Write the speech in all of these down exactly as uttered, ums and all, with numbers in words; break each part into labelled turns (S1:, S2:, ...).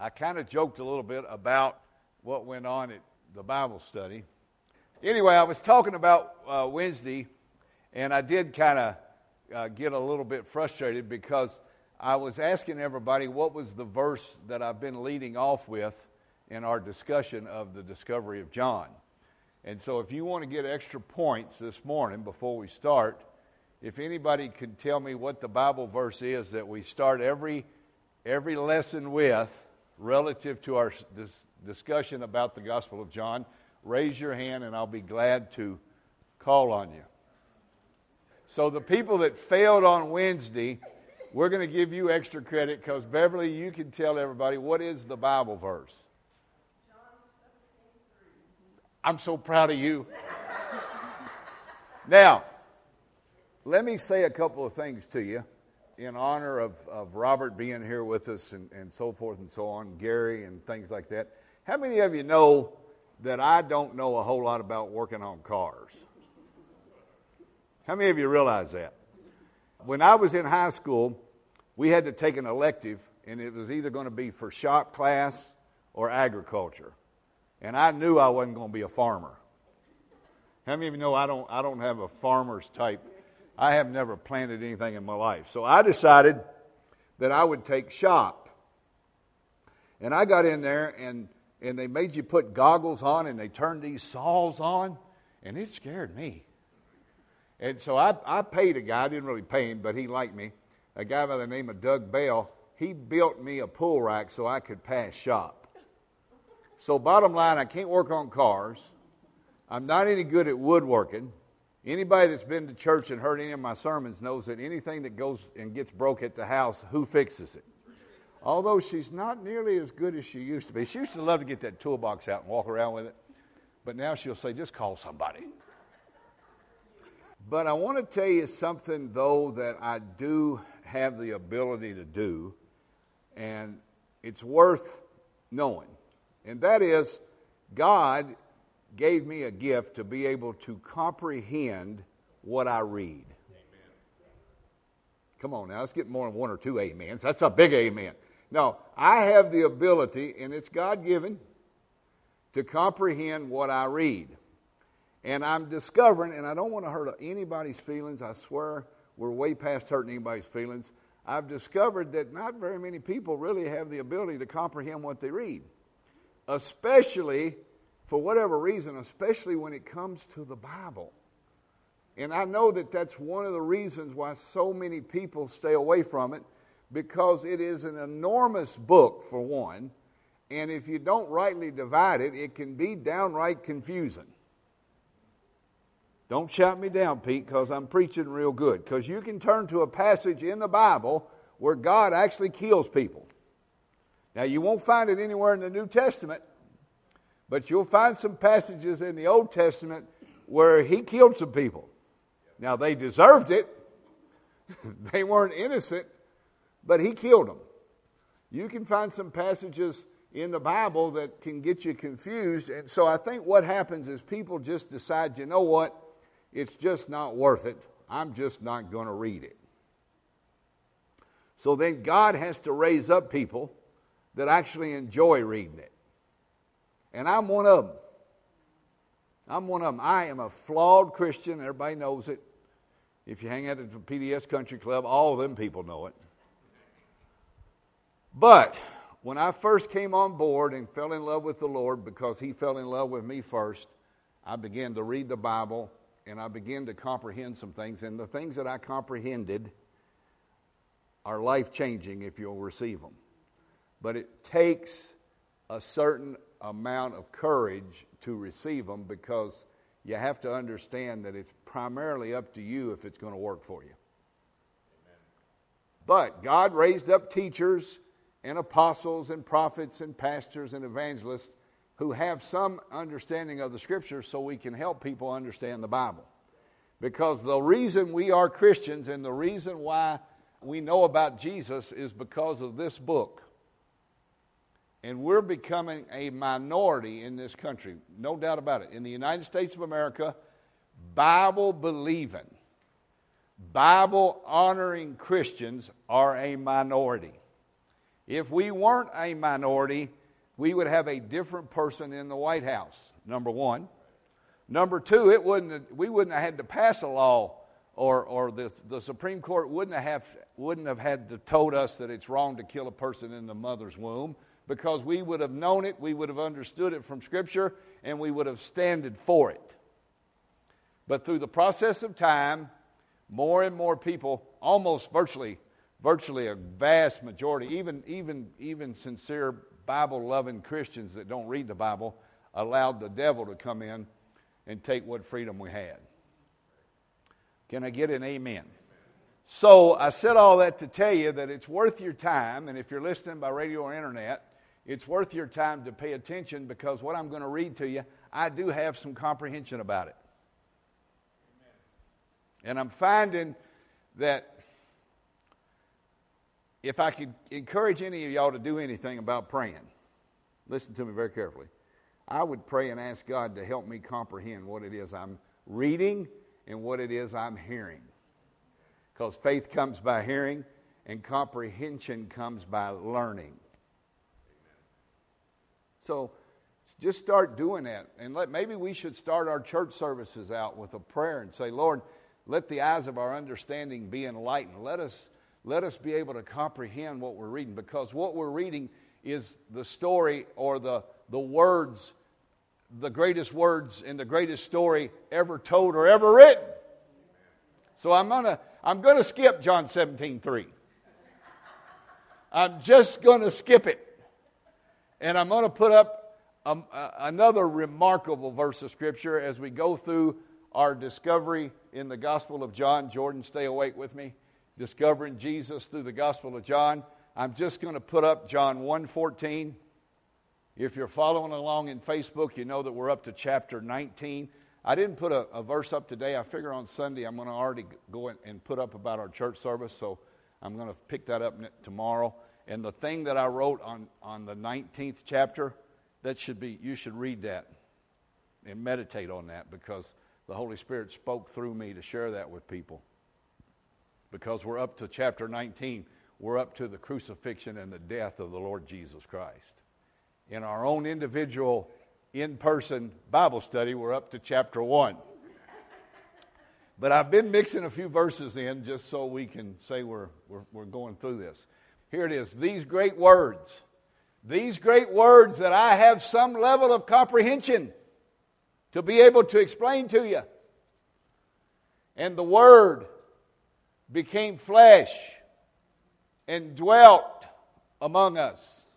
S1: I kind of joked a little bit about what went on at the Bible study. Anyway, I was talking about uh, Wednesday, and I did kind of uh, get a little bit frustrated because I was asking everybody what was the verse that I've been leading off with in our discussion of the discovery of John. And so if you want to get extra points this morning before we start, if anybody could tell me what the Bible verse is that we start every every lesson with relative to our dis- discussion about the Gospel of John, raise your hand and I'll be glad to call on you. So the people that failed on Wednesday, we're going to give you extra credit because Beverly, you can tell everybody what is the Bible verse. I'm so proud of you. Now, let me say a couple of things to you in honor of, of Robert being here with us and, and so forth and so on, Gary and things like that. How many of you know that I don't know a whole lot about working on cars? How many of you realize that? When I was in high school, we had to take an elective, and it was either going to be for shop class or agriculture. And I knew I wasn't going to be a farmer. How many of you know I don't I don't have a farmer's type? I have never planted anything in my life. So I decided that I would take shop. And I got in there, and, and they made you put goggles on, and they turned these saws on, and it scared me. And so I, I paid a guy, I didn't really pay him, but he liked me, a guy by the name of Doug Bell. He built me a pull rack so I could pass shop. So bottom line, I can't work on cars. I'm not any good at woodworking. Anybody that's been to church and heard any of my sermons knows that anything that goes and gets broke at the house, who fixes it? Although she's not nearly as good as she used to be. She used to love to get that toolbox out and walk around with it. But now she'll say, just call somebody. But I want to tell you something, though, that I do have the ability to do, and it's worth knowing. And that is, God gave me a gift to be able to comprehend what I read. Amen. Come on now, let's get more than one or two amens. That's a big amen. No, I have the ability, and it's God-given, to comprehend what I read. And I'm discovering, and I don't want to hurt anybody's feelings, I swear we're way past hurting anybody's feelings. I've discovered that not very many people really have the ability to comprehend what they read. Especially, for whatever reason, especially when it comes to the Bible. And I know that that's one of the reasons why so many people stay away from it, because it is an enormous book, for one, and if you don't rightly divide it, it can be downright confusing. Don't shout me down, Pete, because I'm preaching real good. Because you can turn to a passage in the Bible where God actually kills people. Now, you won't find it anywhere in the New Testament, but you'll find some passages in the Old Testament where he killed some people. Now, they deserved it. They weren't innocent, but he killed them. You can find some passages in the Bible that can get you confused. And so I think what happens is people just decide, you know what? It's just not worth it. I'm just not going to read it. So then God has to raise up people that actually enjoy reading it. And I'm one of them. I'm one of them. I am a flawed Christian. Everybody knows it. If you hang out at the P D S Country Club, all of them people know it. But when I first came on board and fell in love with the Lord, because he fell in love with me first, I began to read the Bible and I began to comprehend some things. And the things that I comprehended are life-changing if you'll receive them. But it takes a certain amount of courage to receive them, because you have to understand that it's primarily up to you if it's going to work for you. Amen. But God raised up teachers and apostles and prophets and pastors and evangelists who have some understanding of the Scriptures so we can help people understand the Bible. Because the reason we are Christians and the reason why we know about Jesus is because of this book. And we're becoming a minority in this country, no doubt about it. In the United States of America, Bible-believing, Bible-honoring Christians are a minority. If we weren't a minority, we would have a different person in the White House, number one. Number two, it wouldn't have, we wouldn't have had to pass a law, or or the the Supreme Court wouldn't have wouldn't have had to told us that it's wrong to kill a person in the mother's womb, because we would have known it, we would have understood it from Scripture, and we would have standed for it. But through the process of time, more and more people, almost virtually, virtually a vast majority, even even even sincere Bible-loving Christians that don't read the Bible, allowed the devil to come in and take what freedom we had. Can I get an amen? So I said all that to tell you that it's worth your time, and if you're listening by radio or internet, it's worth your time to pay attention, because what I'm going to read to you, I do have some comprehension about it. And I'm finding that if I could encourage any of y'all to do anything about praying, listen to me very carefully. I would pray and ask God to help me comprehend what it is I'm reading and what it is I'm hearing. Because faith comes by hearing, and comprehension comes by learning. So just start doing that. And let, maybe we should start our church services out with a prayer and say, Lord, let the eyes of our understanding be enlightened. Let us, let us be able to comprehend what we're reading, because what we're reading is the story, or the, the words, the greatest words in the greatest story ever told or ever written. So I'm gonna I'm gonna skip John seventeen three. I'm just gonna skip it, and I'm gonna put up a, a, another remarkable verse of Scripture as we go through our discovery in the Gospel of John. Jordan, stay awake with me. Discovering Jesus through the Gospel of John. I'm just going to put up John one fourteen. If you're following along in Facebook, you know that we're up to chapter nineteen. I didn't put a, a verse up today. I figure on Sunday I'm going to already go in and put up about our church service, so I'm going to pick that up tomorrow. And the thing that I wrote on, on the nineteenth chapter, that should be, you should read that and meditate on that, because the Holy Spirit spoke through me to share that with people. Because we're up to chapter nineteen. We're up to the crucifixion and the death of the Lord Jesus Christ. In our own individual in-person Bible study, we're up to chapter one. But I've been mixing a few verses in just so we can say we're, we're, we're going through this. Here it is. These great words. These great words that I have some level of comprehension to be able to explain to you. And the Word became flesh and dwelt among us.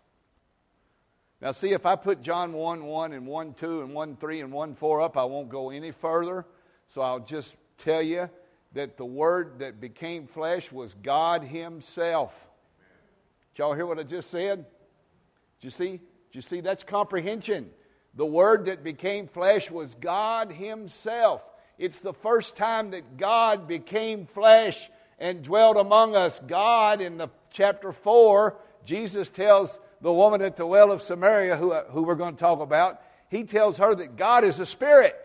S1: Now see, if I put John one one and one two and one three and one four up, I won't go any further. So I'll just tell you that the Word that became flesh was God Himself. Did y'all hear what I just said? Did you see? Did you see? That's comprehension. The Word that became flesh was God Himself. It's the first time that God became flesh and dwelt among us. God, in the chapter four, Jesus tells the woman at the well of Samaria, who, who we're going to talk about, He tells her that God is a spirit.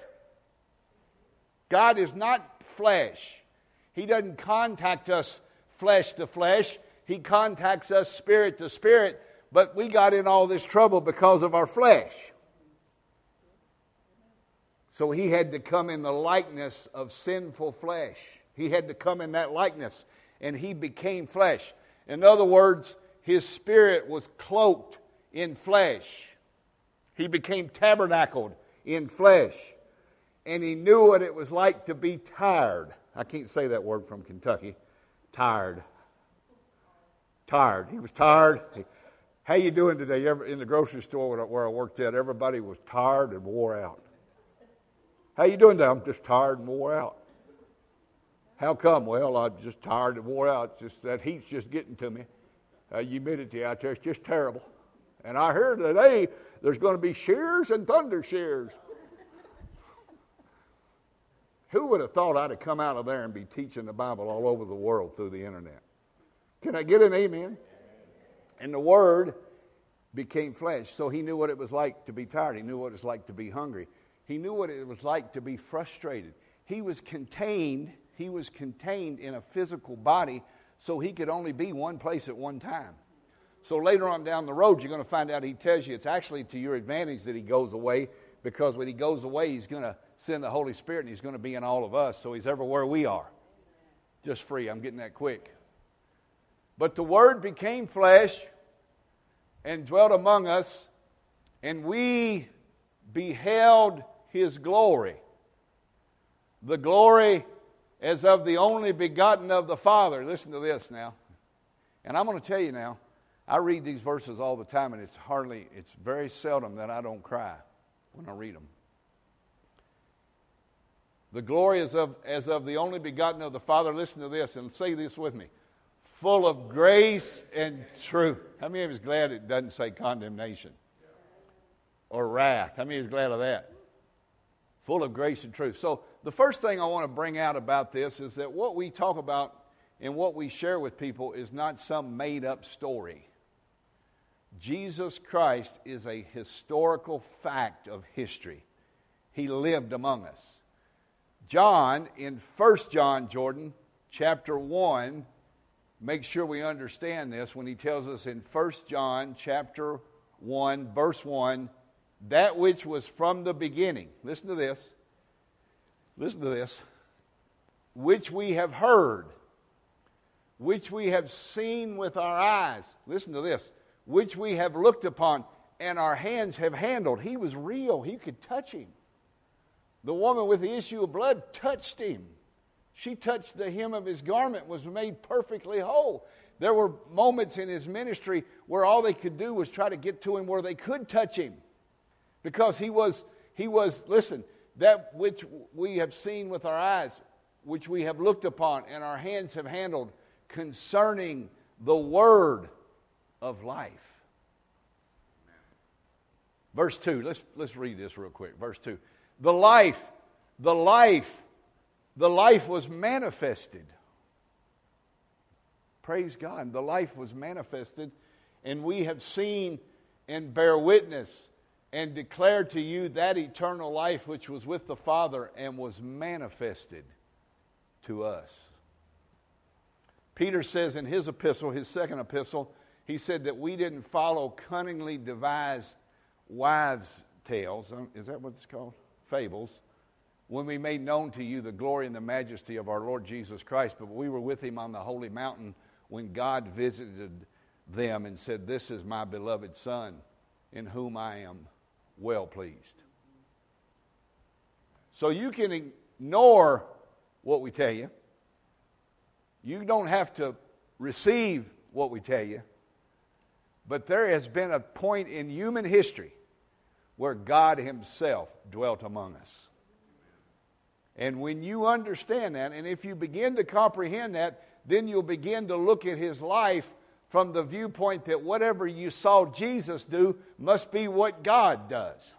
S1: God is not flesh. He doesn't contact us flesh to flesh. He contacts us spirit to spirit. But we got in all this trouble because of our flesh. So He had to come in the likeness of sinful flesh. He had to come in that likeness, and He became flesh. In other words, His spirit was cloaked in flesh. He became tabernacled in flesh. And He knew what it was like to be tired. I can't say that word from Kentucky. Tired. Tired. He was tired. He, how you doing today? In the grocery store where I worked at, everybody was tired and wore out. How you doing today? I'm just tired and wore out. How come? Well, I'm just tired and wore out. It's just that heat's just getting to me. Uh, humidity out there is just terrible. And I heard today there's going to be shears and thunder shears. Who would have thought I'd have come out of there and be teaching the Bible all over the world through the internet? Can I get an amen? And the Word became flesh, so He knew what it was like to be tired. He knew what it was like to be hungry. He knew what it was like to be frustrated. He was contained, he was contained in a physical body, so He could only be one place at one time. So later on down the road, you're going to find out he tells you it's actually to your advantage that he goes away, because when he goes away, he's going to send the Holy Spirit, and he's going to be in all of us, so he's everywhere we are. Just free. I'm getting that quick. But the Word became flesh and dwelt among us, and we beheld his glory. The glory as of the only begotten of the Father. Listen to this now. And I'm going to tell you now, I read these verses all the time, and it's hardly, it's very seldom that I don't cry when I read them. The glory is of, as of the only begotten of the Father. Listen to this, and say this with me. Full of grace and truth. How many of you is glad it doesn't say condemnation or wrath? How many of you is glad of that? Full of grace and truth. So the first thing I want to bring out about this is that what we talk about and what we share with people is not some made-up story. Jesus Christ is a historical fact of history. He lived among us. John, in First John, Jordan, chapter one, make sure we understand this when he tells us in First John chapter one, verse one, that which was from the beginning. Listen to this. Listen to this. Which we have heard, which we have seen with our eyes. Listen to this. Which we have looked upon and our hands have handled. He was real. He could touch him. The woman with the issue of blood touched him. She touched the hem of his garment, was made perfectly whole. There were moments in his ministry where all they could do was try to get to him where they could touch him. Because he was, he was, listen, that which we have seen with our eyes, which we have looked upon and our hands have handled, concerning the word of life. Verse two, let's, let's read this real quick. Verse two. The life, the life, the life was manifested. Praise God. The life was manifested, and we have seen and bear witness and declare to you that eternal life which was with the Father and was manifested to us. Peter says in his epistle, his second epistle, he said that we didn't follow cunningly devised wives' tales. Is that what it's called? Fables. When we made known to you the glory and the majesty of our Lord Jesus Christ, but we were with him on the holy mountain when God visited them and said, this is my beloved Son, in whom I am well pleased. So you can ignore what we tell you. You don't have to receive what we tell you. But there has been a point in human history where God himself dwelt among us. And when you understand that, and if you begin to comprehend that, then you'll begin to look at his life from the viewpoint that whatever you saw Jesus do must be what God does.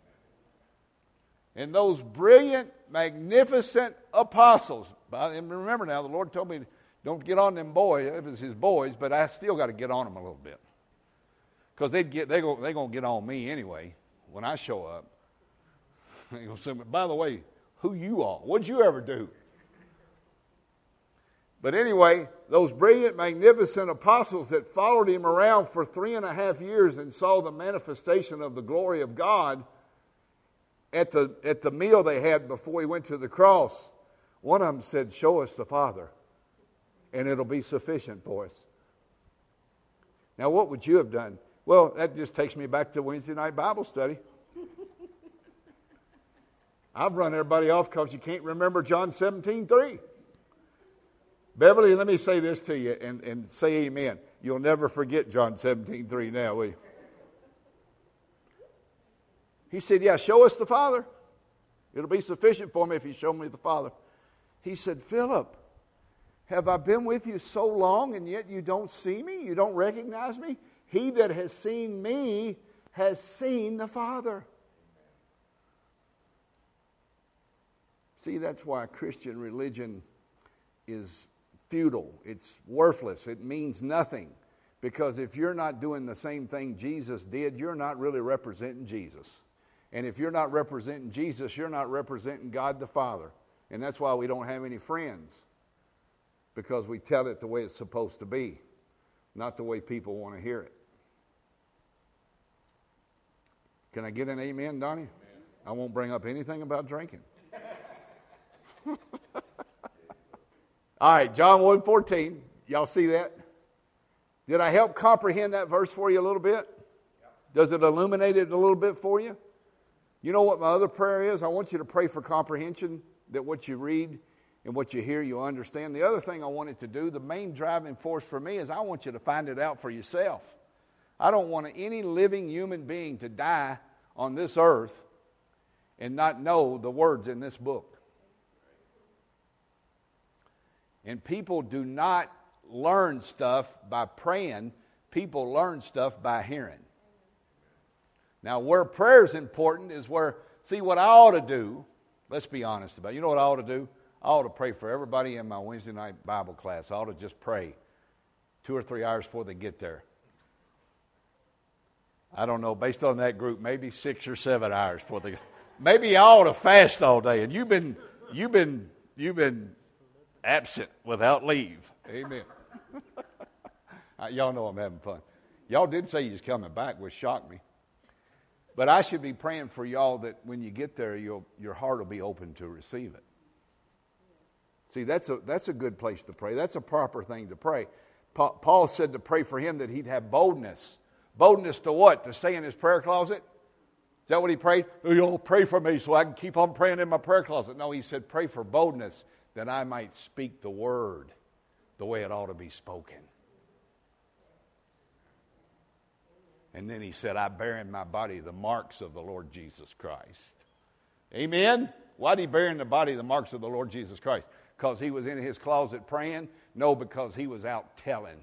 S1: And those brilliant, magnificent apostles, and remember now, the Lord told me, don't get on them boys. It was his boys, but I still got to get on them a little bit. Because they'd get, they're going to get on me anyway when I show up. They gonna say, by the way, who you are? What'd you ever do? But anyway, those brilliant, magnificent apostles that followed him around for three and a half years and saw the manifestation of the glory of God at the, at the meal they had before he went to the cross, one of them said, show us the Father, and it'll be sufficient for us. Now, what would you have done? Well, that just takes me back to Wednesday night Bible study. I've run everybody off because you can't remember John seventeen three. Beverly, let me say this to you and, and say amen. You'll never forget John seventeen three now, will you? He said, yeah, show us the Father. It'll be sufficient for me if you show me the Father. He said, Philip, have I been with you so long and yet you don't see me? You don't recognize me? He that has seen me has seen the Father. See, that's why Christian religion is futile. It's worthless. It means nothing. Because if you're not doing the same thing Jesus did, you're not really representing Jesus. And if you're not representing Jesus, you're not representing God the Father. And that's why we don't have any friends. Because we tell it the way it's supposed to be. not the way people want to hear it. Can I get an amen, Donnie? Amen. I won't bring up anything about drinking. All right, John one fourteen. Y'all see that? Did I help comprehend that verse for you a little bit? Does it illuminate it a little bit for you? You know what my other prayer is? I want you to pray for comprehension, that what you read and what you hear, you understand. The other thing I want it to do, the main driving force for me, is I want you to find it out for yourself. I don't want any living human being to die on this earth and not know the words in this book. And people do not learn stuff by praying. People learn stuff by hearing. Now, where prayer is important is where, see, what I ought to do, let's be honest about it. You know what I ought to do? I ought to pray for everybody in my Wednesday night Bible class. I ought to just pray two or three hours before they get there. I don't know, based on that group, maybe six or seven hours before they. Maybe I ought to fast all day, and you've been, you've been, you've been absent without leave. Amen. Y'all know I'm having fun. Y'all did say you was coming back, which shocked me. But I should be praying for y'all that when you get there, you'll, your heart will be open to receive it. See, that's a, that's a good place to pray. That's a proper thing to pray. Pa- Paul said to pray for him that he'd have boldness. Boldness to what? To stay in his prayer closet? Is that what he prayed? Oh, you'll pray for me so I can keep on praying in my prayer closet. No, he said pray for boldness that I might speak the word the way it ought to be spoken. And then he said, I bear in my body the marks of the Lord Jesus Christ. Amen? Why did he bear in the body the marks of the Lord Jesus Christ? Because he was in his closet praying? No, because he was out telling.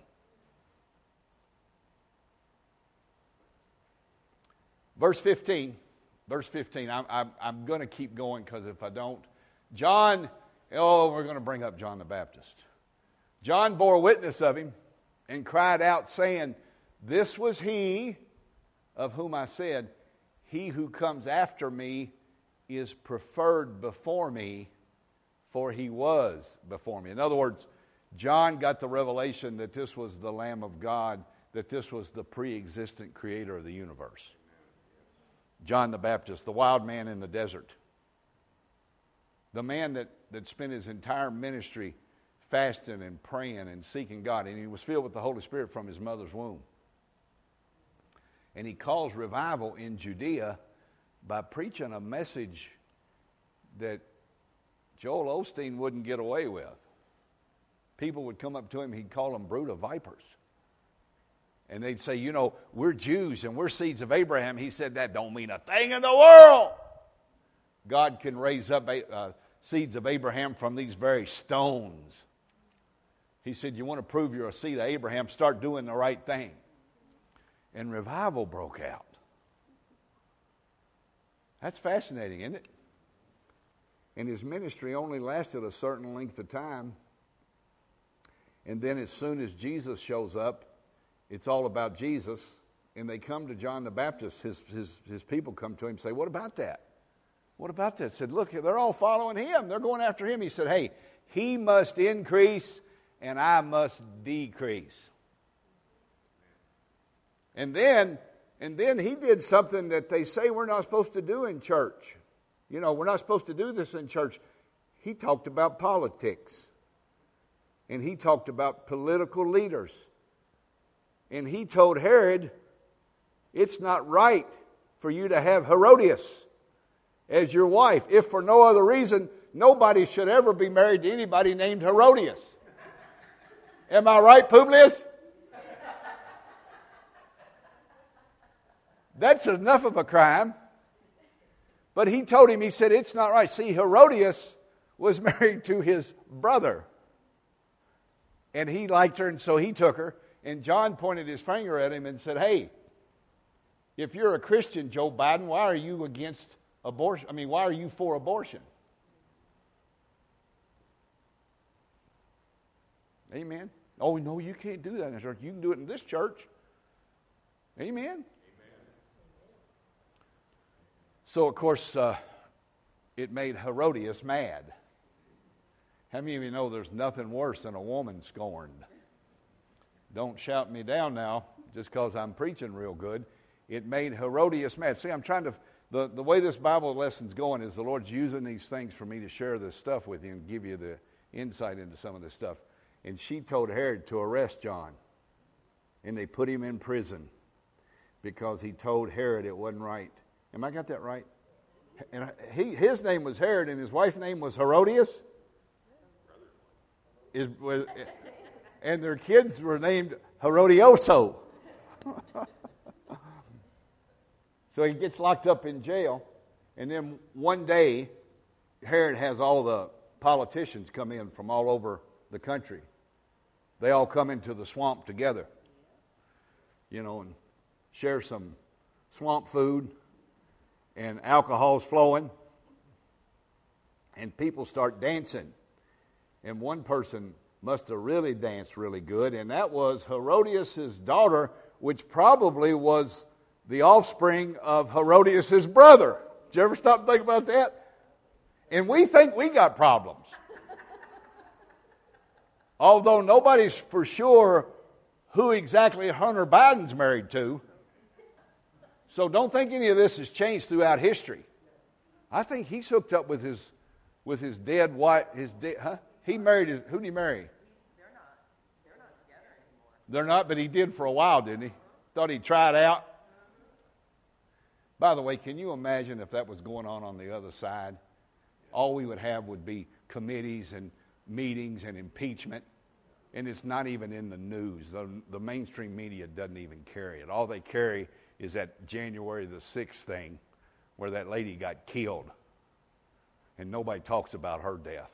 S1: Verse fifteen. Verse fifteen. I'm, I'm, I'm going to keep going because if I don't. John, oh, we're going to bring up John the Baptist. John bore witness of him and cried out, saying, this was he of whom I said, he who comes after me is preferred before me, for he was before me. In other words, John got the revelation that this was the Lamb of God, that this was the pre-existent creator of the universe. John the Baptist, the wild man in the desert. The man that, that spent his entire ministry fasting and praying and seeking God. And he was filled with the Holy Spirit from his mother's womb. And he caused revival in Judea by preaching a message that Joel Osteen wouldn't get away with. People would come up to him, he'd call them brood of vipers. And they'd say, you know, we're Jews and we're seeds of Abraham. He said, that don't mean a thing in the world. God can raise up uh, seeds of Abraham from these very stones. He said, you want to prove you're a seed of Abraham, start doing the right thing. And revival broke out. That's fascinating, isn't it? And his ministry only lasted a certain length of time. And then as soon as Jesus shows up, it's all about Jesus. And they come to John the Baptist. His, his, his people come to him and say, what about that? What about that? Said, look, they're all following him. They're going after him. He said, hey, he must increase and I must decrease. And then, and then he did something that they say we're not supposed to do in church. You know, we're not supposed to do this in church. He talked about politics. And he talked about political leaders. And he told Herod, it's not right for you to have Herodias as your wife. If for no other reason, nobody should ever be married to anybody named Herodias. Am I right, Publius? That's enough of a crime. But he told him, he said, it's not right. See, Herodias was married to his brother. And he liked her, and so he took her. And John pointed his finger at him and said, hey, if you're a Christian, Joe Biden, why are you against abortion? I mean, why are you for abortion? Amen. Oh, no, you can't do that in church. You can do it in this church. Amen. Amen. So, of course, uh, it made Herodias mad. How many of you know there's nothing worse than a woman scorned? Don't shout me down now just because I'm preaching real good. It made Herodias mad. See, I'm trying to, the, the way this Bible lesson's going is the Lord's using these things for me to share this stuff with you and give you the insight into some of this stuff. And she told Herod to arrest John. And they put him in prison because he told Herod it wasn't right. Am I got that right? And he, his name was Herod and his wife's name was Herodias. Is, was, and their kids were named Herodioso. So he gets locked up in jail. And then one day, Herod has all the politicians come in from all over the country. They all come into the swamp together, you know, and share some swamp food, and alcohol's flowing, and people start dancing. And one person must have really danced really good, and that was Herodias' daughter, which probably was the offspring of Herodias' brother. Did you ever stop and think about that? And we think we got problems. Although nobody's for sure who exactly Hunter Biden's married to. So don't think any of this has changed throughout history. I think he's hooked up with his with his dead wife. His de- huh? He married his, who did he marry?
S2: They're not. They're not together anymore.
S1: They're not, but he did for a while, didn't he? Thought he'd try it out. By the way, can you imagine if that was going on on the other side? All we would have would be committees and meetings and impeachment, and it's not even in the news. The, the mainstream media doesn't even carry it. All they carry is that January the sixth thing where that lady got killed, and nobody talks about her death.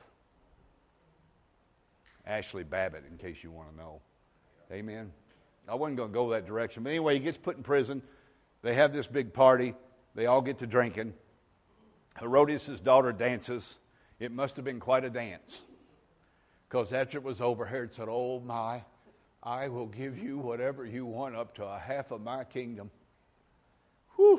S1: Ashley Babbitt, in case you want to know. Amen. I wasn't going to go that direction. But anyway, he gets put in prison. They have this big party. They all get to drinking. Herodias' daughter dances. It must have been quite a dance. Because after it was over, Herod said, "Oh my, I will give you whatever you want, up to a half of my kingdom." Whew.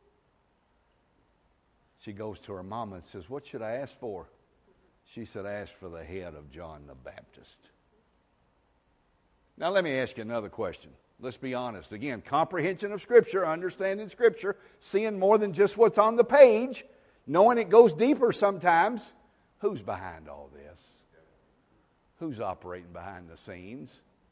S1: She goes to her mama and says, "What should I ask for?" She said, "Ask for the head of John the Baptist." Now let me ask you another question. Let's be honest. Again, comprehension of Scripture, understanding Scripture, seeing more than just what's on the page, knowing it goes deeper sometimes. Who's behind all this? Who's operating behind the scenes?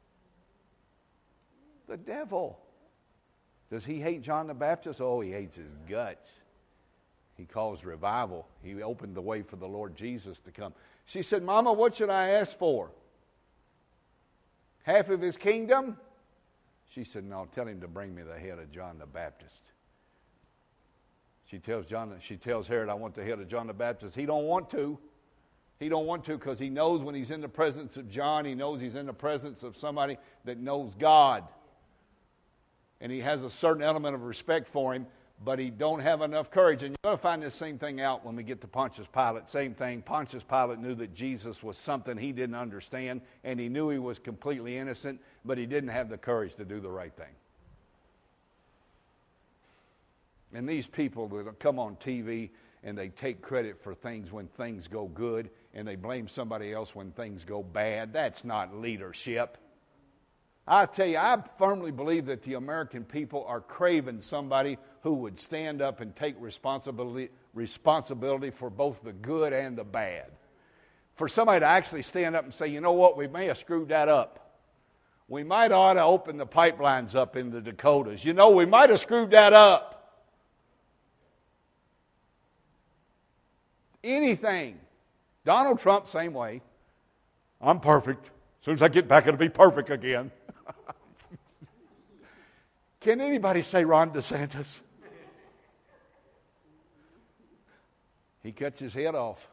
S1: The devil. Does he hate John the Baptist? Oh, he hates his guts. He caused revival. He opened the way for the Lord Jesus to come. She said, "Mama, what should I ask for? Half of his kingdom?" She said, "No, tell him to bring me the head of John the Baptist." She tells John, she tells Herod, "I want the head of John the Baptist." He don't want to. He don't want to because he knows when he's in the presence of John, he knows he's in the presence of somebody that knows God. And he has a certain element of respect for him, but he don't have enough courage. And you're going to find this same thing out when we get to Pontius Pilate. Same thing. Pontius Pilate knew that Jesus was something he didn't understand, and he knew he was completely innocent, but he didn't have the courage to do the right thing. And these people that come on T V and they take credit for things when things go good, and they blame somebody else when things go bad, that's not leadership. I tell you, I firmly believe that the American people are craving somebody who would stand up and take responsibility, responsibility for both the good and the bad. For somebody to actually stand up and say, "You know what, we may have screwed that up. We might ought to open the pipelines up in the Dakotas. You know, we might have screwed that up." Anything. Donald Trump, same way. "I'm perfect. As soon as I get back, it'll be perfect again." Can anybody say Ron DeSantis? He cuts his head off.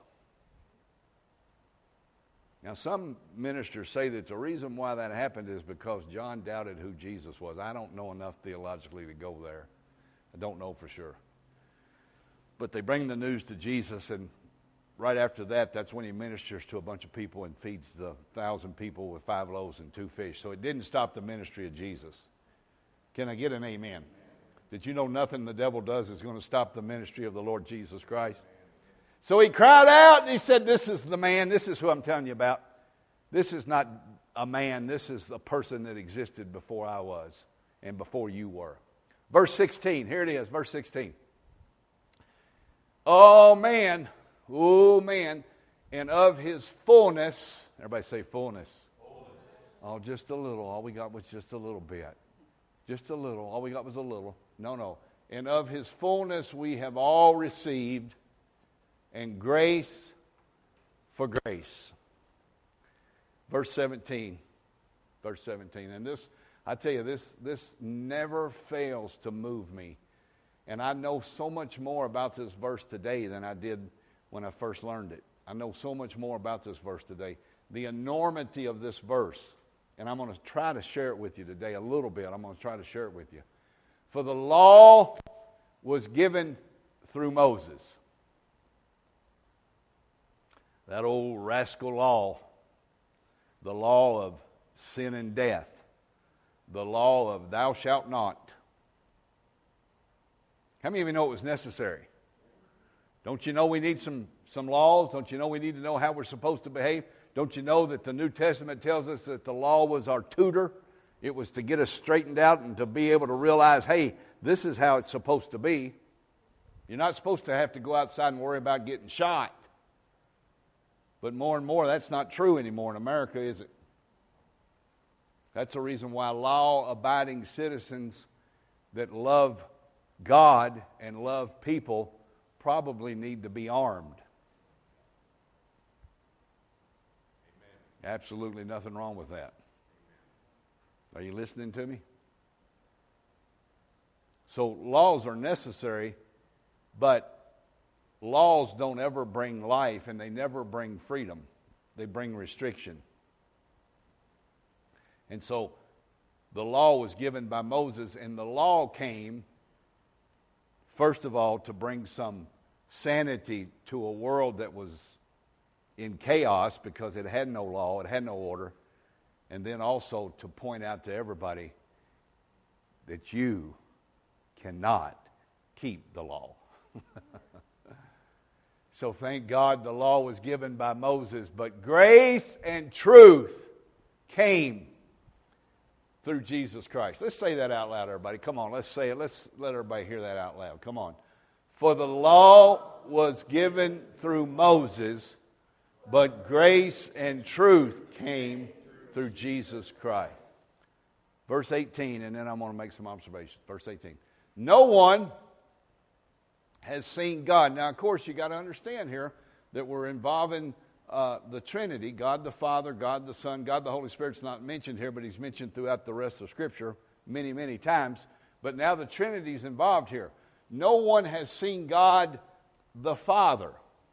S1: Now, some ministers say that the reason why that happened is because John doubted who Jesus was. I don't know enough theologically to go there. I don't know for sure. But they bring the news to Jesus, and right after that, that's when he ministers to a bunch of people and feeds the thousand people with five loaves and two fish. So it didn't stop the ministry of Jesus. Can I get an amen? Did you know nothing the devil does is going to stop the ministry of the Lord Jesus Christ? So he cried out and he said, "This is the man. This is who I'm telling you about. This is not a man. This is a person that existed before I was and before you were. Verse sixteen, here it is, verse sixteen. Oh man, oh man, and of his fullness, everybody say fullness. fullness. Oh, just a little. All we got was just a little bit. Just a little. All we got was a little. No, no. And of his fullness we have all received, and grace for grace. Verse seventeen. Verse seventeen. And this, I tell you, this, this never fails to move me. And I know so much more about this verse today than I did when I first learned it. I know so much more about this verse today. The enormity of this verse. And I'm going to try to share it with you today a little bit. I'm going to try to share it with you. For the law was given through Moses. That old rascal law. The law of sin and death. The law of thou shalt not. How many of you know it was necessary? Don't you know we need some, some laws? Don't you know we need to know how we're supposed to behave? Don't you know that the New Testament tells us that the law was our tutor? It was to get us straightened out and to be able to realize, hey, this is how it's supposed to be. You're not supposed to have to go outside and worry about getting shot. But more and more, that's not true anymore in America, is it? That's the reason why law-abiding citizens that love God and love people probably need to be armed. Amen. Absolutely nothing wrong with that. Are you listening to me? So laws are necessary, but laws don't ever bring life, and they never bring freedom. They bring restriction. And so the law was given by Moses, and the law came, first of all, to bring some sanity to a world that was in chaos because it had no law, it had no order, and then also to point out to everybody that you cannot keep the law. So thank God the law was given by Moses, but grace and truth came through Jesus Christ. Let's say that out loud, everybody. Come on, let's say it. Let's let everybody hear that out loud. Come on. For the law was given through Moses, but grace and truth came through Jesus Christ. Verse eighteen, and then I'm going to make some observations. Verse eighteen. No one has seen God. Now, of course, you got to understand here that we're involving uh, the Trinity, God the Father, God the Son, God the Holy Spirit's not mentioned here, but he's mentioned throughout the rest of Scripture many, many times. But now the Trinity's involved here. No one has seen God the Father.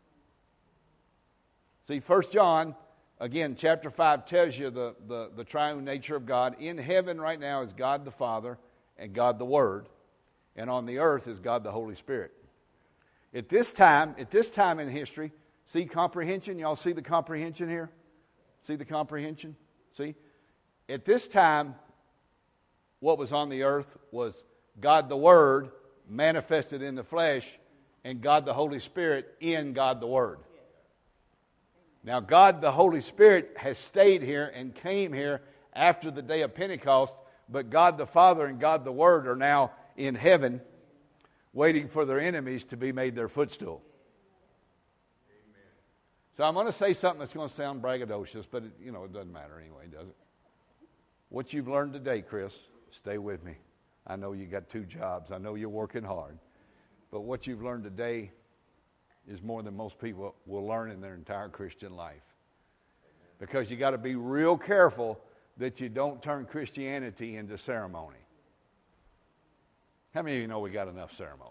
S1: See, First John, again, chapter five tells you the, the, the triune nature of God. In heaven right now is God the Father and God the Word. And on the earth is God the Holy Spirit. At this time, at this time in history, see comprehension? Y'all see the comprehension here? See the comprehension? See? At this time, what was on the earth was God the Word manifested in the flesh and God the Holy Spirit in God the Word. Now, God the Holy Spirit has stayed here and came here after the day of Pentecost, but God the Father and God the Word are now in heaven waiting for their enemies to be made their footstool. Amen. So I'm going to say something that's going to sound braggadocious, but it, you know, it doesn't matter anyway, does it? What you've learned today, Chris, stay with me. I know you got two jobs. I know you're working hard. But what you've learned today is more than most people will learn in their entire Christian life. Because you got to be real careful that you don't turn Christianity into ceremony. How many of you know we got enough ceremony?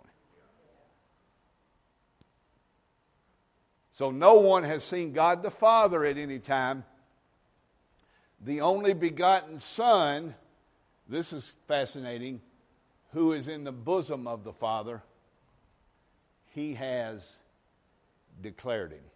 S1: So no one has seen God the Father at any time. The only begotten Son, this is fascinating, who is in the bosom of the Father, he has declared him.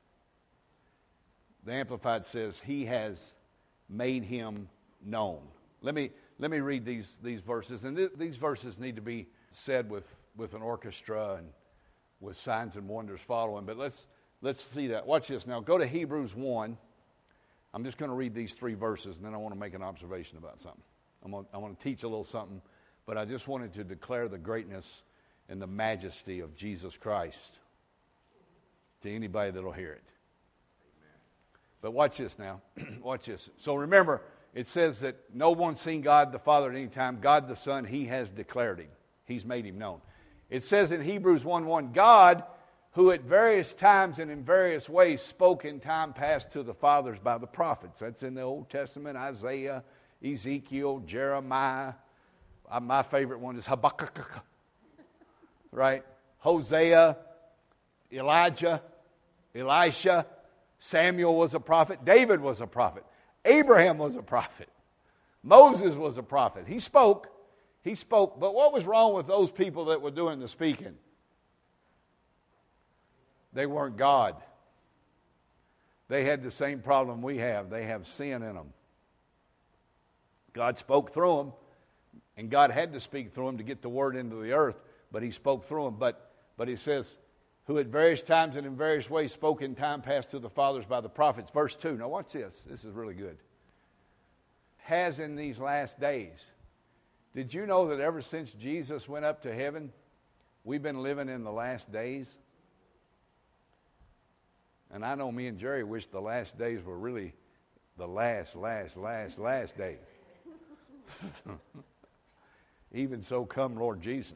S1: The Amplified says he has made him known. Let me let me read these these verses, and th- these verses need to be said with, with an orchestra and with signs and wonders following. But let's let's see that. Watch this now. Go to Hebrews one. I'm just going to read these three verses, and then I want to make an observation about something. I'm going, I want to teach a little something, but I just wanted to declare the greatness and the majesty of Jesus Christ to anybody that will hear it. Amen. But watch this now. Watch this. So remember, it says that no one's seen God the Father at any time. God the Son, He has declared Him. He's made Him known. It says in Hebrews one one, God, who at various times and in various ways spoke in time past to the fathers by the prophets. That's in the Old Testament, Isaiah, Ezekiel, Jeremiah. Uh, my favorite one is Habakkuk. Right? Hosea, Elijah, Elisha, Samuel was a prophet, David was a prophet, Abraham was a prophet, Moses was a prophet. He spoke, he spoke, but what was wrong with those people that were doing the speaking? They weren't God. They had the same problem we have. They have sin in them. God spoke through them, and God had to speak through them to get the word into the earth, but He spoke through them. But, but He says, who at various times and in various ways spoke in time past to the fathers by the prophets. Verse two. Now watch this. This is really good. Has in these last days. Did you know that ever since Jesus went up to heaven, we've been living in the last days? And I know me and Jerry wish the last days were really the last, last, last, last days. Even so come Lord Jesus.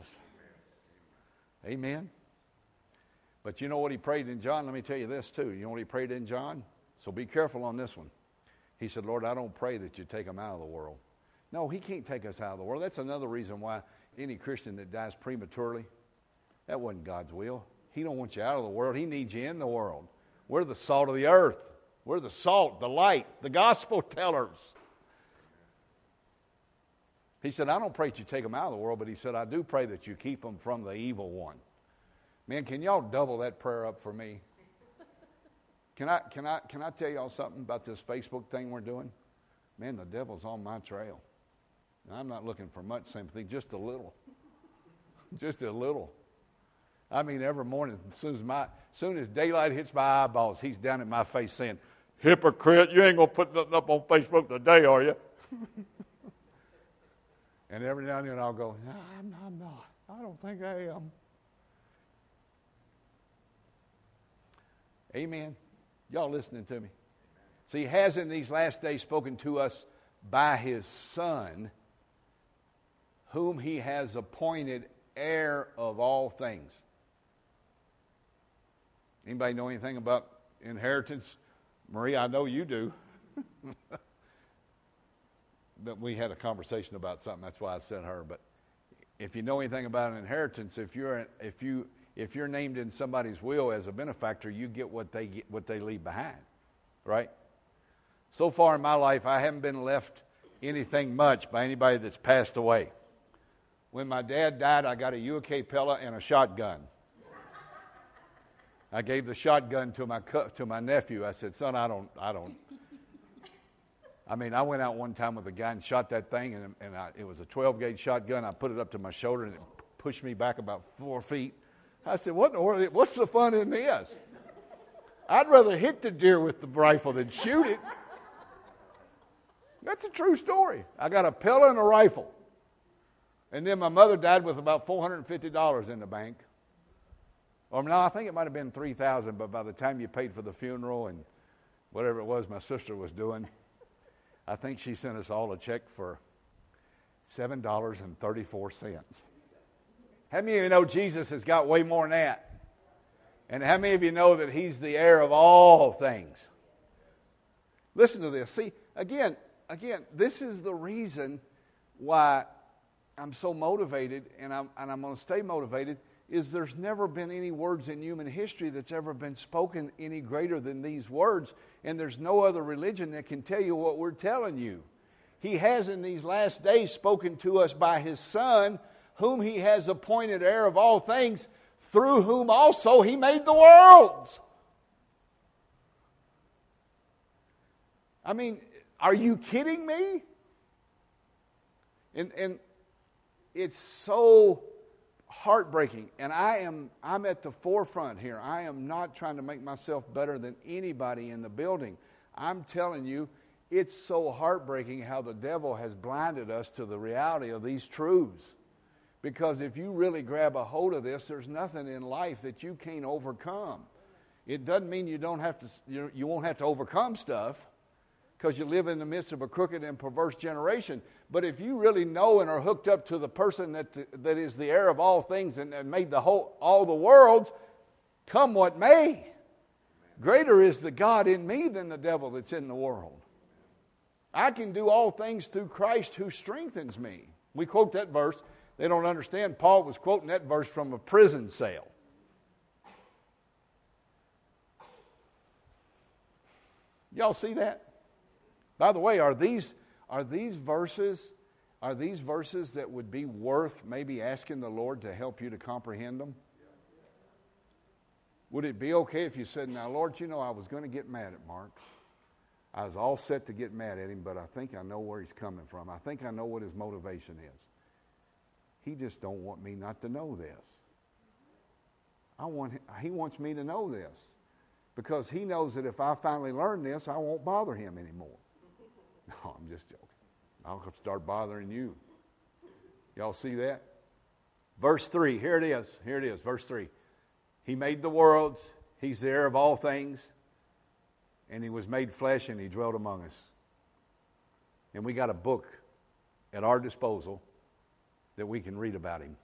S1: Amen. But you know what He prayed in John? Let me tell you this too. You know what He prayed in John? So be careful on this one. He said, Lord, I don't pray that you take them out of the world. No, He can't take us out of the world. That's another reason why any Christian that dies prematurely, that wasn't God's will. He don't want you out of the world. He needs you in the world. We're the salt of the earth. We're the salt, the light, the gospel tellers. He said, I don't pray that you take them out of the world, but He said, I do pray that you keep them from the evil one. Man, can y'all double that prayer up for me? Can I, can I, can I tell y'all something about this Facebook thing we're doing? Man, the devil's on my trail. And I'm not looking for much sympathy, just a little. Just a little. I mean, every morning, as soon as, my, as soon as daylight hits my eyeballs, he's down in my face saying, hypocrite, you ain't going to put nothing up on Facebook today, are you? And every now and then I'll go, no, I'm, I'm not. I don't think I am. Amen. Y'all listening to me? So He has in these last days spoken to us by His Son, whom He has appointed heir of all things. Anybody know anything about inheritance? Maria, I know you do. But we had a conversation about something. That's why I said her. But if you know anything about an inheritance, if you're if you if you're named in somebody's will as a benefactor, you get what they get, what they leave behind, right? So far in my life, I haven't been left anything much by anybody that's passed away. When my dad died, I got a U K Pella and a shotgun. I gave the shotgun to my to my nephew. I said, "Son, I don't, I don't." I mean, I went out one time with a guy and shot that thing, and, and I, it was a twelve gauge shotgun. I put it up to my shoulder, and it pushed me back about four feet. I said, "What in the world? What's the fun in this? I'd rather hit the deer with the rifle than shoot it." That's a true story. I got a Pella and a rifle. And then my mother died with about four hundred fifty dollars in the bank. Or no, I think it might have been three thousand dollars, but by the time you paid for the funeral and whatever it was my sister was doing, I think she sent us all a check for seven dollars and thirty-four cents. How many of you know Jesus has got way more than that? And how many of you know that He's the heir of all things? Listen to this. See, again, again, this is the reason why I'm so motivated, and I'm, and I'm going to stay motivated, is there's never been any words in human history that's ever been spoken any greater than these words, and there's no other religion that can tell you what we're telling you. He has in these last days spoken to us by His Son, whom He has appointed heir of all things, through whom also He made the worlds. I mean, are you kidding me? And, and it's so heartbreaking, and I am I'm at the forefront here. I am not trying to make myself better than anybody in the building. I'm telling you, it's so heartbreaking how the devil has blinded us to the reality of these truths. Because if you really grab a hold of this, there's nothing in life that you can't overcome. It doesn't mean you don't have to, you, you won't have to overcome stuff because you live in the midst of a crooked and perverse generation. But if you really know and are hooked up to the person that that is the heir of all things and, and made the whole all the worlds, come what may, greater is the God in me than the devil that's in the world. I can do all things through Christ who strengthens me. We quote that verse. They don't understand. Paul was quoting that verse from a prison cell. Y'all see that? By the way, are these are these verses are these verses that would be worth maybe asking the Lord to help you to comprehend them? Would it be okay if you said, "Now, Lord, you know I was going to get mad at Mark. I was all set to get mad at him, but I think I know where he's coming from. I think I know what his motivation is. He just don't want me not to know this. I want he wants me to know this because he knows that if I finally learn this, I won't bother him anymore." No, I'm just joking. I'll start bothering you. Y'all see that? Verse three, here it is. Here it is, verse three. He made the worlds. He's the heir of all things. And he was made flesh and he dwelt among us. And we got a book at our disposal that we can read about him.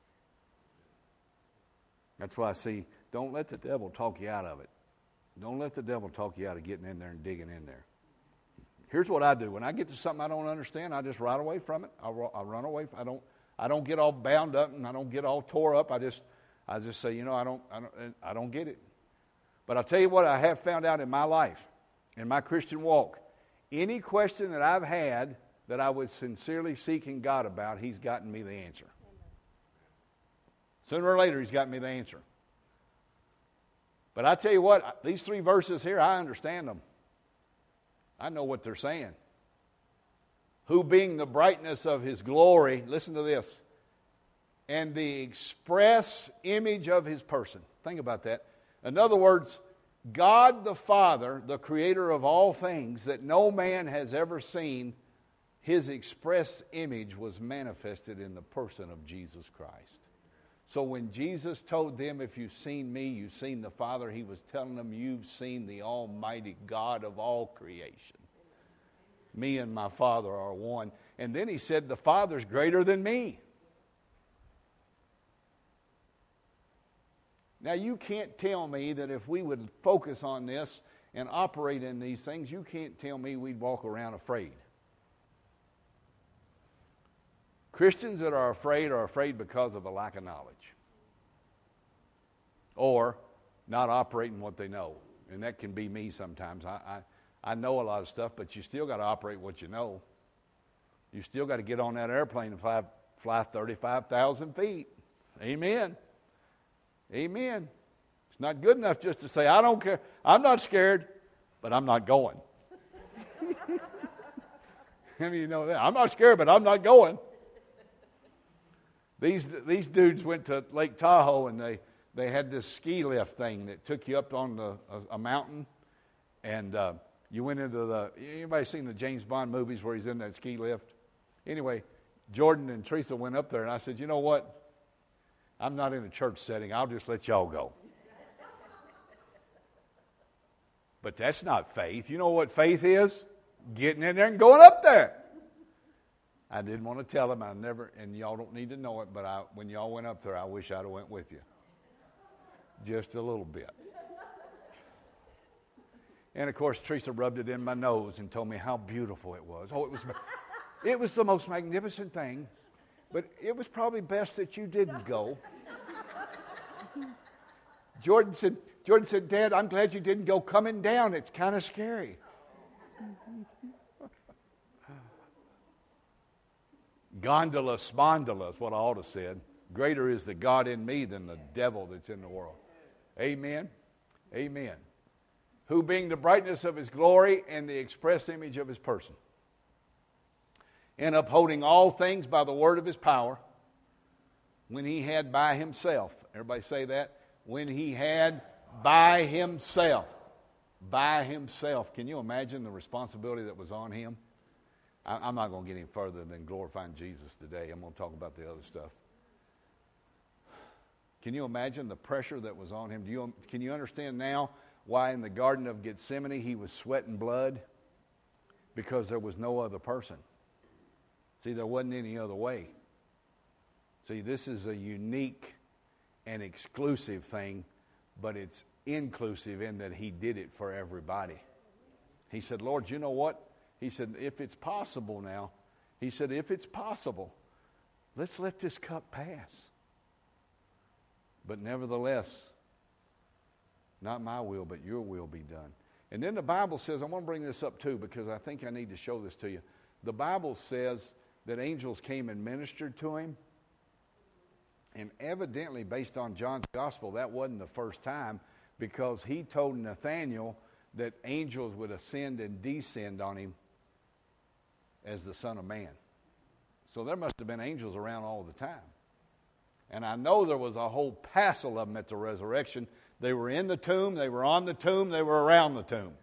S1: That's why I see, don't let the devil talk you out of it. Don't let the devil talk you out of getting in there and digging in there. Here's what I do. When I get to something I don't understand, I just run away from it. I, I run away. I don't. I don't get all bound up and I don't get all tore up. I just, I just say, you know, I don't, I don't, I don't get it. But I'll tell you what I have found out in my life, in my Christian walk. Any question that I've had that I was sincerely seeking God about, He's gotten me the answer. Sooner or later, He's got me the answer. But I tell you what, these three verses here, I understand them. I know what they're saying. Who being the brightness of His glory, listen to this, and the express image of His person. Think about that. In other words, God the Father, the creator of all things that no man has ever seen, His express image was manifested in the person of Jesus Christ. So when Jesus told them, if you've seen me, you've seen the Father, He was telling them, you've seen the Almighty God of all creation. Me and my Father are one. And then He said, the Father's greater than me. Now you can't tell me that if we would focus on this and operate in these things, you can't tell me we'd walk around afraid. Christians that are afraid are afraid because of a lack of knowledge. Or not operating what they know. And that can be me sometimes. I, I, I know a lot of stuff, but you still got to operate what you know. You still got to get on that airplane and fly, fly thirty-five thousand feet. Amen. Amen. It's not good enough just to say, I don't care. I'm not scared, but I'm not going. How many of you know that? I'm not scared, but I'm not going. These these dudes went to Lake Tahoe and they, they had this ski lift thing that took you up on the, a, a mountain, and uh, you went into the. Anybody seen the James Bond movies where he's in that ski lift? Anyway, Jordan and Teresa went up there, and I said, you know what? I'm not in a church setting. I'll just let y'all go. But that's not faith. You know what faith is? Getting in there and going up there. I didn't want to tell them. I never, and y'all don't need to know it, but I, when y'all went up there, I wish I'd have went with you. Just a little bit. And of course, Teresa rubbed it in my nose and told me how beautiful it was. Oh, it was, it was the most magnificent thing. But it was probably best that you didn't go. Jordan said, Jordan said, Dad, I'm glad you didn't go. Coming down, it's kind of scary. Gondola spondola is what I ought to have said. Greater is the God in me than the devil that's in the world. Amen. Amen. Who being the brightness of His glory and the express image of His person, and upholding all things by the word of His power, when He had by Himself, everybody say that, when He had by Himself, by himself. Can you imagine the responsibility that was on him? I, I'm not going to get any further than glorifying Jesus today. I'm going to talk about the other stuff. Can you imagine the pressure that was on him? Do you, can you understand now why in the Garden of Gethsemane he was sweating blood? Because there was no other person. See, there wasn't any other way. See, this is a unique and exclusive thing, but it's inclusive in that he did it for everybody. He said, Lord, you know what? He said, if it's possible now, he said, if it's possible, let's let this cup pass. But nevertheless, not my will, but your will be done. And then the Bible says, I want to bring this up too because I think I need to show this to you. The Bible says that angels came and ministered to him. And evidently, based on John's gospel, that wasn't the first time because he told Nathanael that angels would ascend and descend on him as the Son of Man. So there must have been angels around all the time. And I know there was a whole passel of them at the resurrection. They were in the tomb, they were on the tomb, they were around the tomb.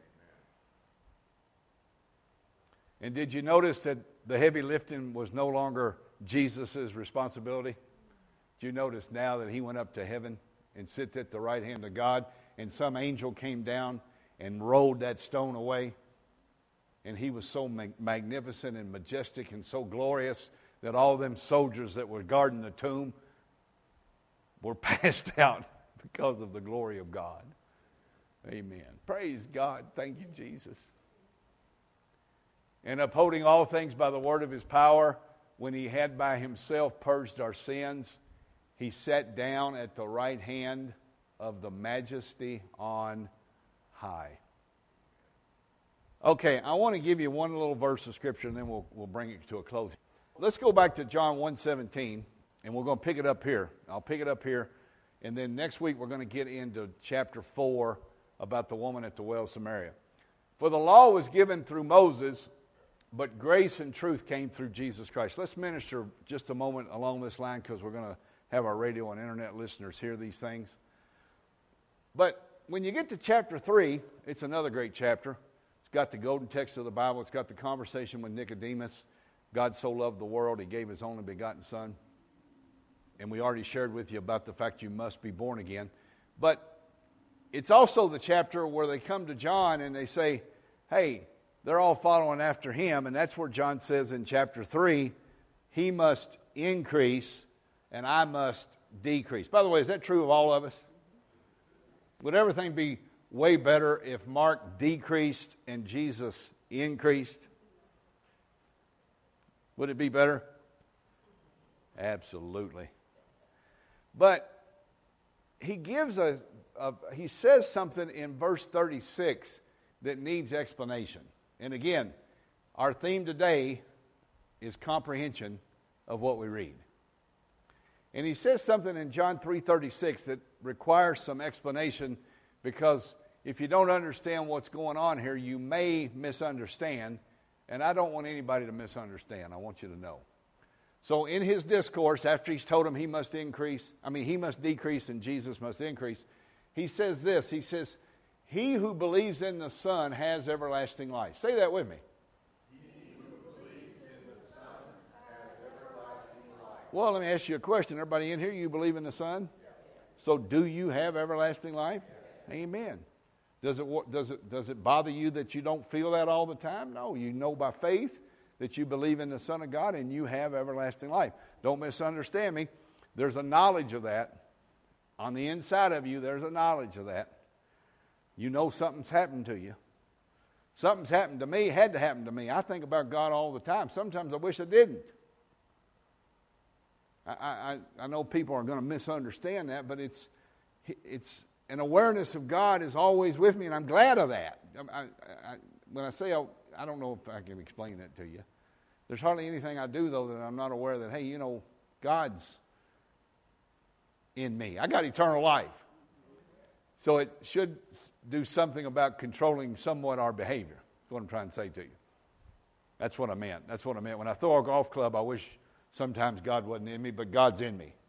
S1: And did you notice that the heavy lifting was no longer Jesus' responsibility? Did you notice now that he went up to heaven and sits at the right hand of God, and some angel came down and rolled that stone away? And he was so mag- magnificent and majestic and so glorious that all them soldiers that were guarding the tomb were passed out because of the glory of God. Amen. Praise God. Thank you, Jesus. And upholding all things by the word of his power, when he had by himself purged our sins, he sat down at the right hand of the majesty on high. Okay, I want to give you one little verse of scripture and then we'll, we'll bring it to a close. Let's go back to John one seventeen. And we're going to pick it up here. I'll pick it up here. And then next week we're going to get into chapter four about the woman at the well of Samaria. For the law was given through Moses, but grace and truth came through Jesus Christ. Let's minister just a moment along this line because we're going to have our radio and internet listeners hear these things. But when you get to chapter three, it's another great chapter. It's got the golden text of the Bible. It's got the conversation with Nicodemus. God so loved the world, he gave his only begotten Son. And we already shared with you about the fact you must be born again. But it's also the chapter where they come to John and they say, hey, they're all following after him. And that's where John says in chapter three, he must increase and I must decrease. By the way, is that true of all of us? Would everything be way better if Mark decreased and Jesus increased? Would it be better? Absolutely. But he gives a, a, he says something in verse thirty-six that needs explanation. And again, our theme today is comprehension of what we read. And he says something in John three thirty-six that requires some explanation because if you don't understand what's going on here, you may misunderstand. And I don't want anybody to misunderstand. I want you to know. So in his discourse, after he's told him he must increase, I mean, he must decrease and Jesus must increase, he says this, he says, he who believes in the Son has everlasting life. Say that with me. He who believes in the Son has everlasting life. Well, let me ask you a question. Everybody in here, you believe in the Son? Yes. So do you have everlasting life? Yes. Amen. Does it, does it, does it bother you that you don't feel that all the time? No, you know by faith that you believe in the Son of God and you have everlasting life. Don't misunderstand me. There's a knowledge of that. On the inside of you, there's a knowledge of that. You know something's happened to you. Something's happened to me, had to happen to me. I think about God all the time. Sometimes I wish I didn't. I, I, I know people are going to misunderstand that, but it's, it's an awareness of God is always with me, and I'm glad of that. I, I, when I say I, I don't know if I can explain that to you. There's hardly anything I do, though, that I'm not aware that, hey, you know, God's in me. I got eternal life. So it should do something about controlling somewhat our behavior. That's what I'm trying to say to you. That's what I meant. That's what I meant. When I throw a golf club, I wish sometimes God wasn't in me, but God's in me.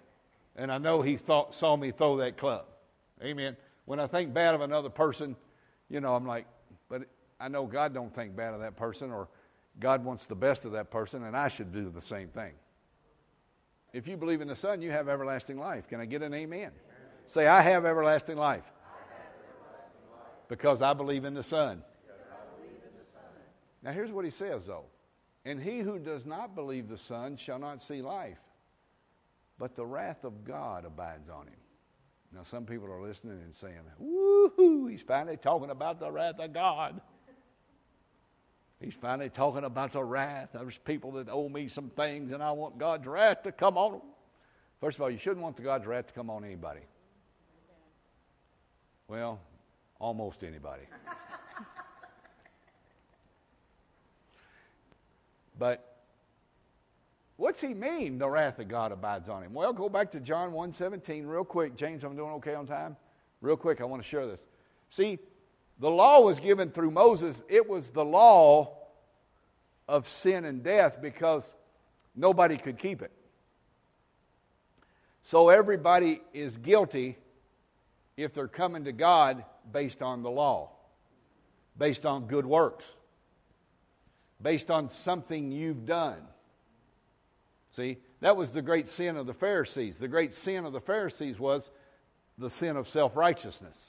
S1: And I know he thought, saw me throw that club. Amen. When I think bad of another person, you know, I'm like, but I know God don't think bad of that person, or God wants the best of that person, and I should do the same thing. If you believe in the Son, you have everlasting life. Can I get an amen? Amen. Say, I have everlasting life. I have everlasting life. Because I believe in the Son. I believe in the Son. Now here's what he says, though. And he who does not believe the Son shall not see life, but the wrath of God abides on him. Now some people are listening and saying, woo-hoo, he's finally talking about the wrath of God. He's finally talking about the wrath. There's people that owe me some things, and I want God's wrath to come on them. First of all, you shouldn't want the God's wrath to come on anybody. Well, almost anybody. But what's he mean, the wrath of God abides on him? Well, go back to John one seventeen real quick. James, I'm doing okay on time? Real quick, I want to share this. See, the law was given through Moses. It was the law of sin and death because nobody could keep it. So everybody is guilty if they're coming to God based on the law, based on good works, based on something you've done. See, that was the great sin of the Pharisees. The great sin of the Pharisees was the sin of self-righteousness.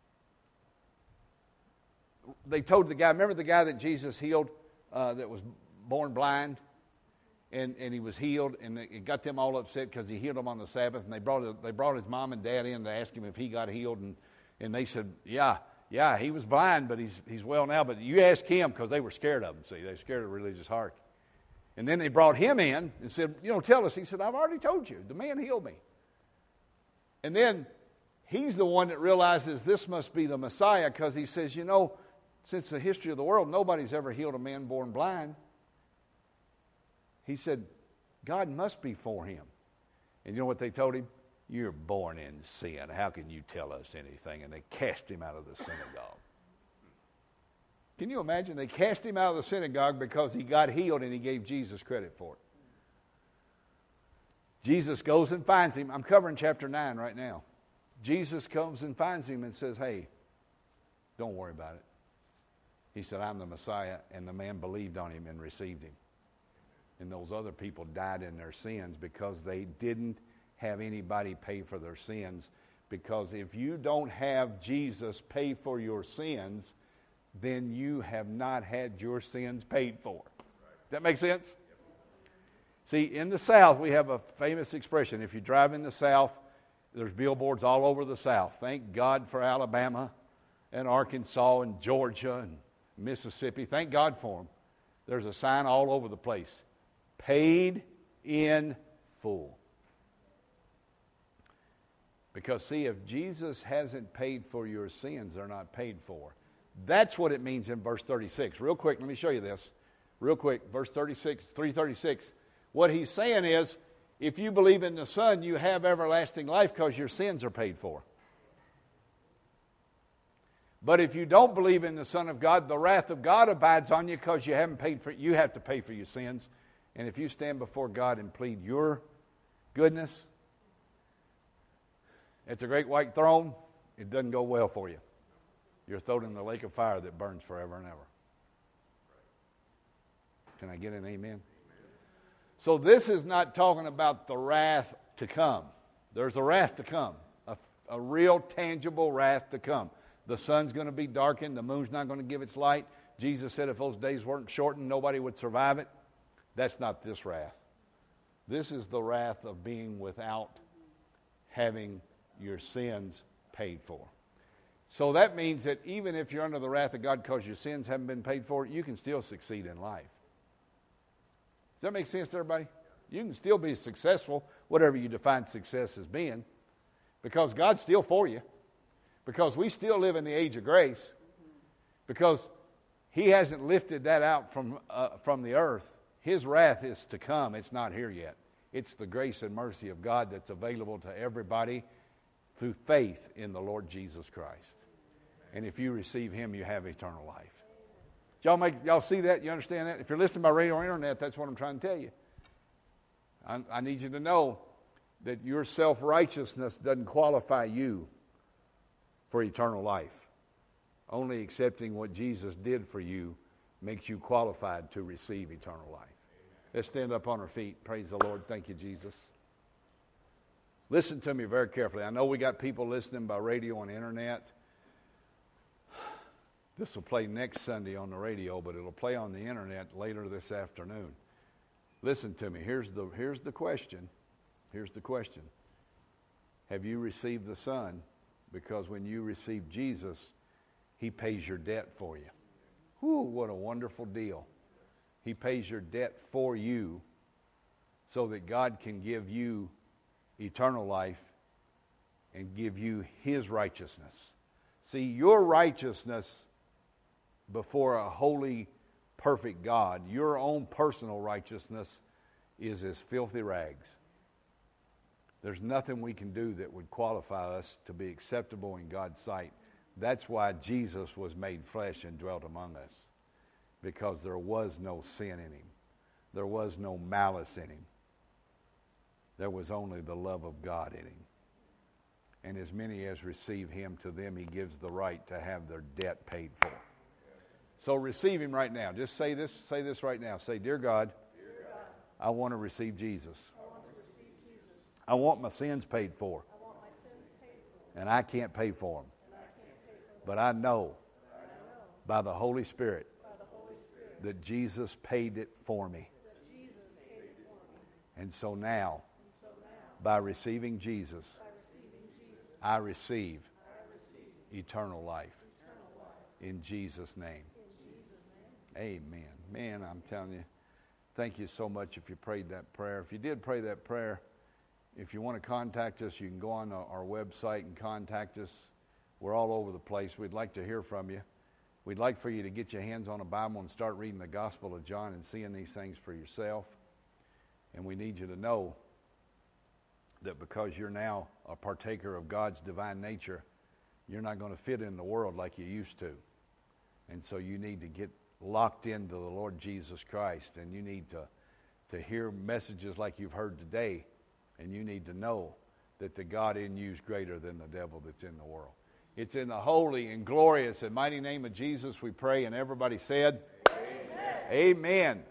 S1: They told the guy, remember the guy that Jesus healed uh, that was born blind? And, and he was healed, and it got them all upset because he healed them on the Sabbath. And they brought they brought his mom and dad in to ask him if he got healed. And, and they said, yeah, yeah, he was blind, but he's he's well now. But you ask him, because they were scared of him, see. They were scared of the religious heart. And then they brought him in and said, you know, tell us. He said, I've already told you. The man healed me. And then he's the one that realizes this must be the Messiah, because he says, you know, since the history of the world, nobody's ever healed a man born blind. He said, God must be for him. And you know what they told him? You're born in sin. How can you tell us anything? And they cast him out of the synagogue. Can you imagine? They cast him out of the synagogue because he got healed and he gave Jesus credit for it. Jesus goes and finds him. I'm covering chapter nine right now. Jesus comes and finds him and says, hey, don't worry about it. He said, I'm the Messiah. And the man believed on him and received him. And those other people died in their sins because they didn't have anybody pay for their sins. Because if you don't have Jesus pay for your sins, then you have not had your sins paid for. Does that make sense? See, in the South, we have a famous expression. If you drive in the South, there's billboards all over the South. Thank God for Alabama and Arkansas and Georgia and Mississippi. Thank God for them. There's a sign all over the place. Paid in full. Because, see, if Jesus hasn't paid for your sins, they're not paid for. That's what it means in verse thirty-six. Real quick, let me show you this. Real quick, verse thirty-six, three thirty-six. What he's saying is, if you believe in the Son, you have everlasting life because your sins are paid for. But if you don't believe in the Son of God, the wrath of God abides on you because you haven't paid for. You have to pay for your sins. And if you stand before God and plead your goodness at the great white throne, it doesn't go well for you. You're thrown in the lake of fire that burns forever and ever. Can I get an amen? Amen? So this is not talking about the wrath to come. There's a wrath to come, a, a real tangible wrath to come. The sun's going to be darkened. The moon's not going to give its light. Jesus said if those days weren't shortened, nobody would survive it. That's not this wrath. This is the wrath of being without having your sins paid for. So that means that even if you're under the wrath of God because your sins haven't been paid for, you can still succeed in life. Does that make sense to everybody? You can still be successful, whatever you define success as being, because God's still for you, because we still live in the age of grace, because He hasn't lifted that out from uh, from the earth. His wrath is to come. It's not here yet. It's the grace and mercy of God that's available to everybody through faith in the Lord Jesus Christ. And if you receive Him, you have eternal life. Y'all make y'all see that? You understand that? If you're listening by radio or internet, that's what I'm trying to tell you. I, I need you to know that your self-righteousness doesn't qualify you for eternal life. Only accepting what Jesus did for you makes you qualified to receive eternal life. Let's stand up on our feet. Praise the Lord. Thank you, Jesus. Listen to me very carefully. I know we got people listening by radio and internet. This will play next Sunday on the radio, but it'll play on the internet later this afternoon. Listen to me. Here's the, here's the question. Here's the question. Have you received the Son? Because when you receive Jesus, He pays your debt for you. Whew, what a wonderful deal. He pays your debt for you so that God can give you eternal life and give you His righteousness. See, your righteousness before a holy, perfect God, your own personal righteousness is as filthy rags. There's nothing we can do that would qualify us to be acceptable in God's sight. That's why Jesus was made flesh and dwelt among us, because there was no sin in Him. There was no malice in Him. There was only the love of God in Him. And as many as receive Him, to them He gives the right to have their debt paid for. So receive Him right now. Just say this, say this right now. Say, Dear God, Dear God, I want to receive Jesus. I want to receive Jesus. I want my sins paid for. I want my sins paid for. And I can't pay for them. And I can't pay for them. But I know, but I know by the Holy Spirit, by the Holy Spirit that Jesus paid it for me. That Jesus paid it for me. And so now, and so now by receiving Jesus, by receiving Jesus I, receive I receive eternal life. Eternal life. In Jesus' name. Amen. Man, I'm telling you, thank you so much if you prayed that prayer. If you did pray that prayer, if you want to contact us, you can go on our website and contact us. We're all over the place. We'd like to hear from you. We'd like for you to get your hands on a Bible and start reading the Gospel of John and seeing these things for yourself. And we need you to know that because you're now a partaker of God's divine nature, you're not going to fit in the world like you used to. And so you need to get locked into the Lord Jesus Christ, and you need to, to hear messages like you've heard today, and you need to know that the God in you is greater than the devil that's in the world. It's in the holy and glorious and mighty name of Jesus we pray, and everybody said, Amen. Amen.